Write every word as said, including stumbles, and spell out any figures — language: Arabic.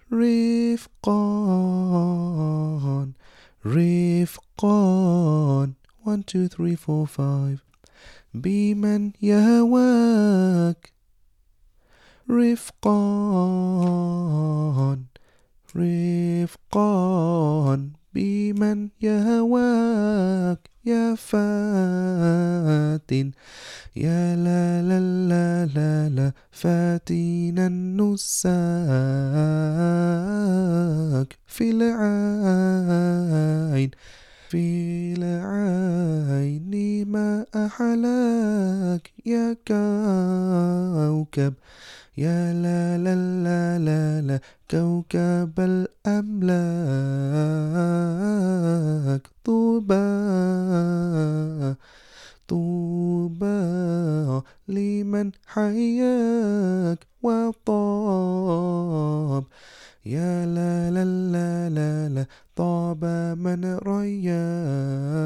رفقان رفقان one two three four five بمن يهواك رفقان رفقان بمن يهواك يا فاتن يا لا لا لا لا لا فاتنا النساك في العين في العين ما أحلاك يا كوكب يا لا لا لا لا لا كوكب الأملاك طوبى طوبى لمن حياك وطاب يا لا لا لا لا لا طاب من رياك